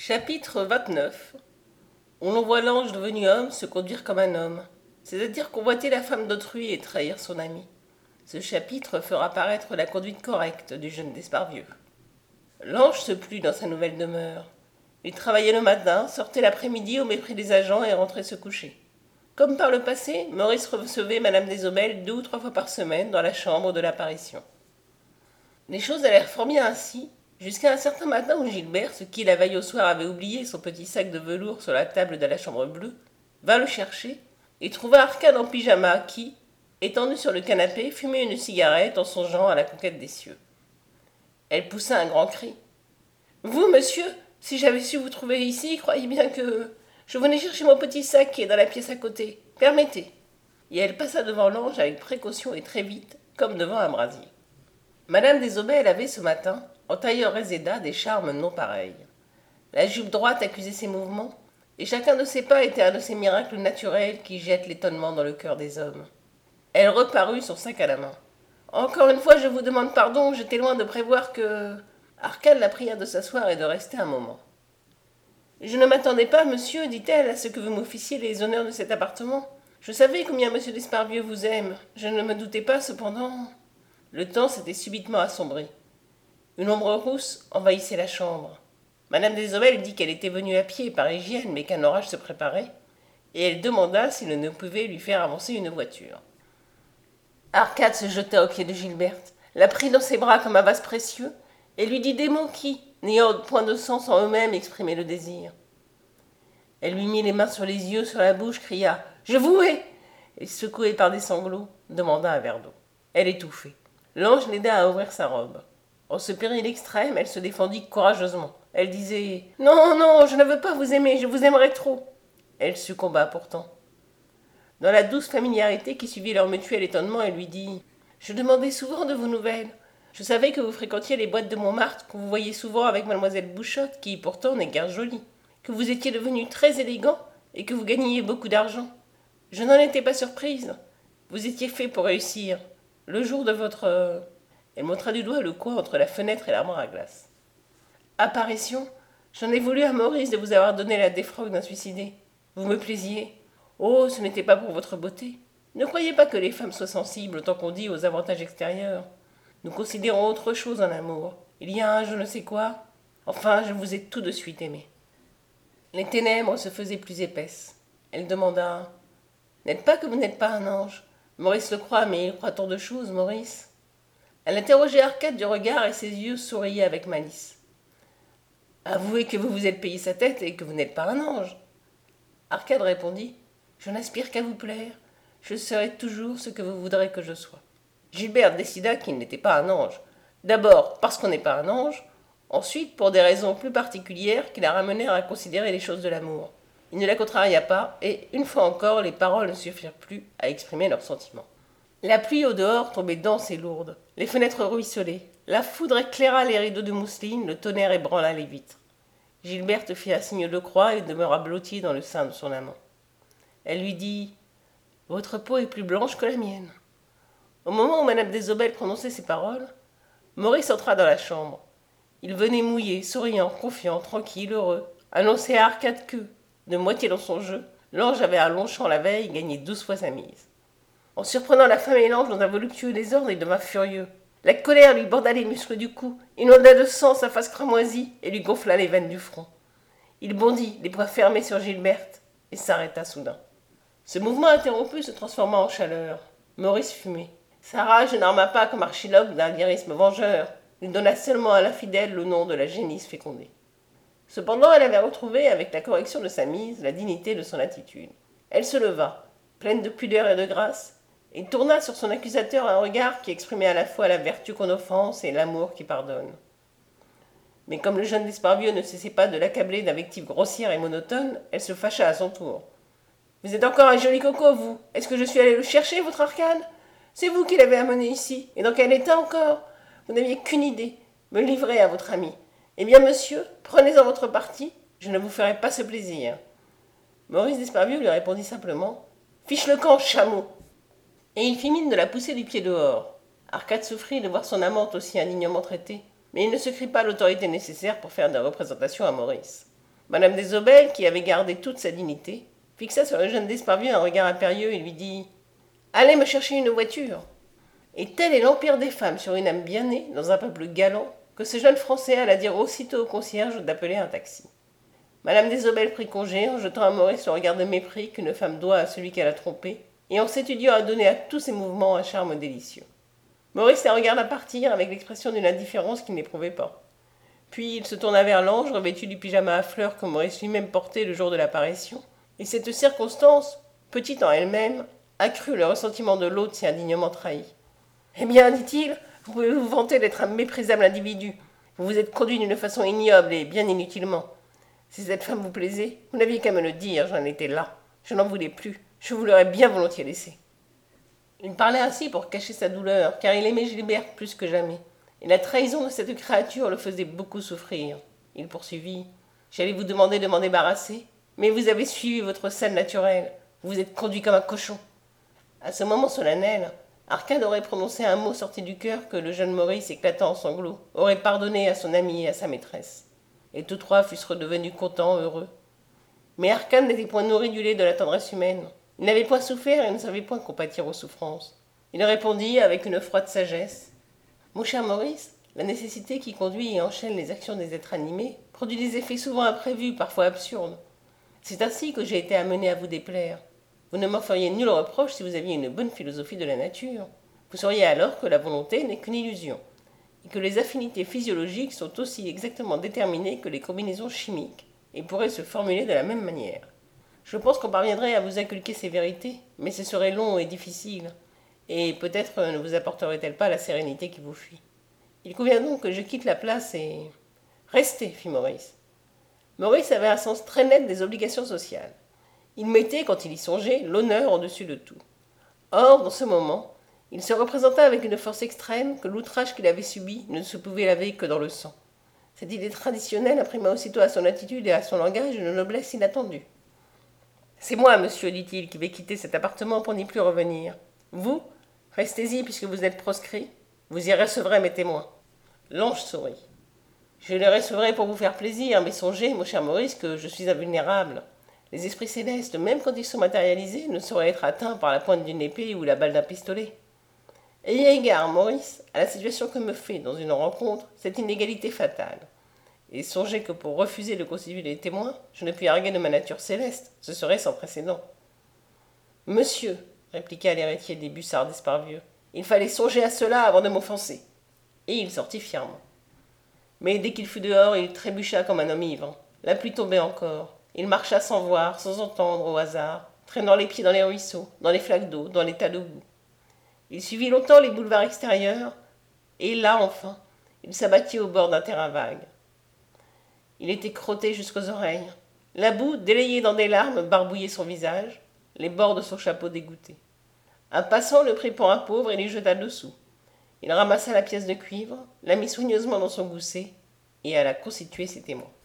Chapitre 29. Où l'on voit l'ange devenu homme se conduire comme un homme, c'est-à-dire convoiter la femme d'autrui et trahir son ami. Ce chapitre fera paraître la conduite correcte du jeune d'Esparvieux. L'ange se plut dans sa nouvelle demeure. Il travaillait le matin, sortait l'après-midi au mépris des agents et rentrait se coucher. Comme par le passé, Maurice recevait Madame Desaubelles 2 ou 3 fois par semaine dans la chambre de l'apparition. Les choses allèrent fort bien ainsi, jusqu'à un certain matin où Gilberte, qui la veille au soir avait oublié son petit sac de velours sur la table de la chambre bleue, vint le chercher et trouva Arcade en pyjama qui, étendu sur le canapé, fumait une cigarette en songeant à la conquête des cieux. Elle poussa un grand cri. « Vous, monsieur, si j'avais su vous trouver ici, croyez bien que... Je venais chercher mon petit sac qui est dans la pièce à côté. Permettez. » Et elle passa devant l'ange avec précaution et très vite, comme devant un brasier. Madame Desaubelles avait ce matin, en tailleur réséda, des charmes non pareils. La jupe droite accusait ses mouvements, et chacun de ses pas était un de ces miracles naturels qui jettent l'étonnement dans le cœur des hommes. Elle reparut, son sac à la main. « Encore une fois, je vous demande pardon, j'étais loin de prévoir que... » Arcade la pria de s'asseoir et de rester un moment. « Je ne m'attendais pas, monsieur, dit-elle, à ce que vous m'officiez les honneurs de cet appartement. Je savais combien monsieur d'Esparvieux vous aime. Je ne me doutais pas, cependant... » Le temps s'était subitement assombri. Une ombre rousse envahissait la chambre. Madame Desaubelles dit qu'elle était venue à pied par hygiène, mais qu'un orage se préparait, et elle demanda s'il ne pouvait lui faire avancer une voiture. Arcade se jeta aux pieds de Gilberte, la prit dans ses bras comme un vase précieux, et lui dit des mots qui, n'ayant point de sens en eux-mêmes, exprimaient le désir. Elle lui mit les mains sur les yeux, sur la bouche, cria « Je vous hais !» et, secouée par des sanglots, demanda un verre d'eau. Elle étouffait. L'ange l'aida à ouvrir sa robe. En ce péril extrême, elle se défendit courageusement. Elle disait « Non, non, je ne veux pas vous aimer, je vous aimerais trop !» Elle succomba pourtant. Dans la douce familiarité qui suivit leur mutuel étonnement, elle lui dit « Je demandais souvent de vos nouvelles. Je savais que vous fréquentiez les boîtes de Montmartre, que vous voyiez souvent avec mademoiselle Bouchotte, qui pourtant n'est guère jolie, que vous étiez devenu très élégant et que vous gagniez beaucoup d'argent. Je n'en étais pas surprise. Vous étiez fait pour réussir. Le jour de votre... » Elle montra du doigt le coin entre la fenêtre et l'armoire à glace. « Apparition, j'en ai voulu à Maurice de vous avoir donné la défroque d'un suicidé. Vous me plaisiez. Oh, ce n'était pas pour votre beauté. Ne croyez pas que les femmes soient sensibles autant qu'on dit aux avantages extérieurs. Nous considérons autre chose en amour. Il y a un je ne sais quoi. Enfin, je vous ai tout de suite aimé. » Les ténèbres se faisaient plus épaisses. Elle demanda « N'êtes pas que vous n'êtes pas un ange? Maurice le croit, mais il croit tant de choses, Maurice. » Elle interrogeait Arcade du regard et ses yeux souriaient avec malice. « Avouez que vous vous êtes payé sa tête et que vous n'êtes pas un ange. » Arcade répondit « Je n'aspire qu'à vous plaire. Je serai toujours ce que vous voudrez que je sois. » Gilberte décida qu'il n'était pas un ange. D'abord parce qu'on n'est pas un ange, ensuite pour des raisons plus particulières qui la ramenèrent à considérer les choses de l'amour. Il ne la contraria pas, et, une fois encore, les paroles ne suffirent plus à exprimer leurs sentiments. La pluie au dehors tombait dense et lourde. Les fenêtres ruisselaient. La foudre éclaira les rideaux de mousseline, le tonnerre ébranla les vitres. Gilberte fit un signe de croix et demeura blottie dans le sein de son amant. Elle lui dit « Votre peau est plus blanche que la mienne. » Au moment où Madame Desaubelles prononçait ces paroles, Maurice entra dans la chambre. Il venait mouillé, souriant, confiant, tranquille, heureux, annoncer à Arcade que, de moitié dans son jeu, l'ange avait à Longchamp la veille gagné 12 fois sa mise. En surprenant la femme et l'ange dans un voluptueux désordre, il devint furieux. La colère lui borda les muscles du cou, inonda de sang sa face cramoisie et lui gonfla les veines du front. Il bondit, les poings fermés sur Gilberte, et s'arrêta soudain. Ce mouvement interrompu se transforma en chaleur. Maurice fumait. Sa rage n'arma pas comme Archiloque d'un lyrisme vengeur. Il donna seulement à l'infidèle le nom de la génisse fécondée. Cependant, elle avait retrouvé, avec la correction de sa mise, la dignité de son attitude. Elle se leva, pleine de pudeur et de grâce, et tourna sur son accusateur un regard qui exprimait à la fois la vertu qu'on offense et l'amour qui pardonne. Mais comme le jeune d'Esparvieux ne cessait pas de l'accabler d'invectives grossières et monotones, elle se fâcha à son tour. « Vous êtes encore un joli coco, vous. Est-ce que je suis allé le chercher, votre Arcade? C'est vous qui l'avez amené ici. Et dans quel état encore? Vous n'aviez qu'une idée, me livrer à votre ami. Eh bien, monsieur, prenez-en votre parti, je ne vous ferai pas ce plaisir. » Maurice d'Esparvieux lui répondit simplement « Fiche le camp, chameau !» Et il fit mine de la pousser du pied dehors. Arcade souffrit de voir son amante aussi indignement traitée, mais il ne se crut pas l'autorité nécessaire pour faire des représentations à Maurice. Madame Desaubelles, qui avait gardé toute sa dignité, fixa sur le jeune d'Esparvieu un regard impérieux et lui dit « Allez me chercher une voiture !» Et tel est l'empire des femmes sur une âme bien née, dans un peuple galant, que ce jeune Français alla dire aussitôt au concierge d'appeler un taxi. Madame Desaubelles prit congé en jetant à Maurice le regard de mépris qu'une femme doit à celui qu'elle a trompé, et en s'étudiant à donner à tous ses mouvements un charme délicieux. Maurice la regarda partir avec l'expression d'une indifférence qu'il n'éprouvait pas. Puis il se tourna vers l'ange, revêtu du pyjama à fleurs que Maurice lui-même portait le jour de l'apparition, et cette circonstance, petite en elle-même, accrut le ressentiment de l'autre si indignement trahi. « Eh bien, dit-il, vous pouvez vous vanter d'être un méprisable individu. Vous vous êtes conduit d'une façon ignoble et bien inutilement. Si cette femme vous plaisait, vous n'aviez qu'à me le dire, j'en étais là. Je n'en voulais plus, je vous l'aurais bien volontiers laissé. » Il parlait ainsi pour cacher sa douleur, car il aimait Gilberte plus que jamais, et la trahison de cette créature le faisait beaucoup souffrir. Il poursuivit. « J'allais vous demander de m'en débarrasser, mais vous avez suivi votre scène naturelle. Vous vous êtes conduit comme un cochon. » À ce moment solennel, Arcade aurait prononcé un mot sorti du cœur que le jeune Maurice, éclatant en sanglots, aurait pardonné à son ami et à sa maîtresse. Et tous trois fussent redevenus contents, heureux. Mais Arcade n'était point nourri du lait de la tendresse humaine. Il n'avait point souffert et ne savait point compatir aux souffrances. Il répondit avec une froide sagesse. « Mon cher Maurice, la nécessité qui conduit et enchaîne les actions des êtres animés produit des effets souvent imprévus, parfois absurdes. C'est ainsi que j'ai été amené à vous déplaire. Vous ne m'en feriez nul reproche si vous aviez une bonne philosophie de la nature. Vous sauriez alors que la volonté n'est qu'une illusion, et que les affinités physiologiques sont aussi exactement déterminées que les combinaisons chimiques, et pourraient se formuler de la même manière. Je pense qu'on parviendrait à vous inculquer ces vérités, mais ce serait long et difficile, et peut-être ne vous apporterait-elle pas la sérénité qui vous fuit. Il convient donc que je quitte la place et... Restez, fit Maurice. Maurice avait un sens très net des obligations sociales. Il mettait, quand il y songeait, l'honneur au-dessus de tout. Or, dans ce moment, il se représenta avec une force extrême que l'outrage qu'il avait subi ne se pouvait laver que dans le sang. Cette idée traditionnelle imprima aussitôt à son attitude et à son langage une noblesse inattendue. « C'est moi, monsieur, dit-il, qui vais quitter cet appartement pour n'y plus revenir. Vous, restez-y puisque vous êtes proscrit. Vous y recevrez mes témoins. » L'ange sourit. « Je les recevrai pour vous faire plaisir, mais songez, mon cher Maurice, que je suis invulnérable. Les esprits célestes, même quand ils sont matérialisés, ne sauraient être atteints par la pointe d'une épée ou la balle d'un pistolet. Ayez égard, Maurice, à la situation que me fait, dans une rencontre, cette inégalité fatale. Et songez que pour refuser de constituer des témoins, je ne puis arguer de ma nature céleste, ce serait sans précédent. Monsieur, répliqua l'héritier des Bussards d'Esparvieu, il fallait songer à cela avant de m'offenser. Et il sortit fièrement. Mais dès qu'il fut dehors, il trébucha comme un homme ivre. La pluie tombait encore. Il marcha sans voir, sans entendre, au hasard, traînant les pieds dans les ruisseaux, dans les flaques d'eau, dans les tas de boue. Il suivit longtemps les boulevards extérieurs, et là, enfin, il s'abattit au bord d'un terrain vague. Il était crotté jusqu'aux oreilles. La boue, délayée dans des larmes, barbouillait son visage, les bords de son chapeau dégoûté. Un passant le prit pour un pauvre et lui jeta dessous. Il ramassa la pièce de cuivre, la mit soigneusement dans son gousset, et alla constituer ses témoins.